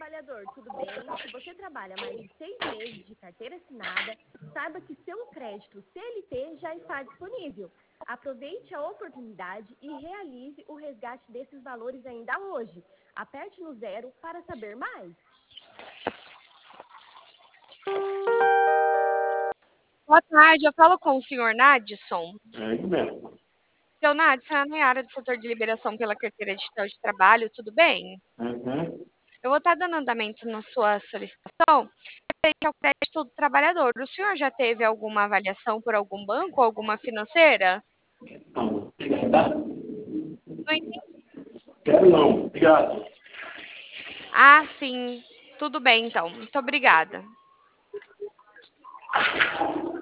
trabalhador, tudo bem? Se você trabalha mais de 6 meses de carteira assinada, saiba que seu crédito CLT já está disponível. Aproveite a oportunidade e realize o resgate desses valores ainda hoje. Aperte no 0 para saber mais. Boa tarde, eu falo com o senhor Nadson. É isso mesmo. Seu Nadson, é a Nayara do setor de liberação pela carteira digital de trabalho, tudo bem? Uhum. Eu vou estar dando andamento na sua solicitação referente ao crédito do trabalhador. O senhor já teve alguma avaliação por algum banco ou alguma financeira? Não, obrigado. Não entendi. Quero não, obrigado. Ah, sim. Tudo bem, então. Muito obrigada.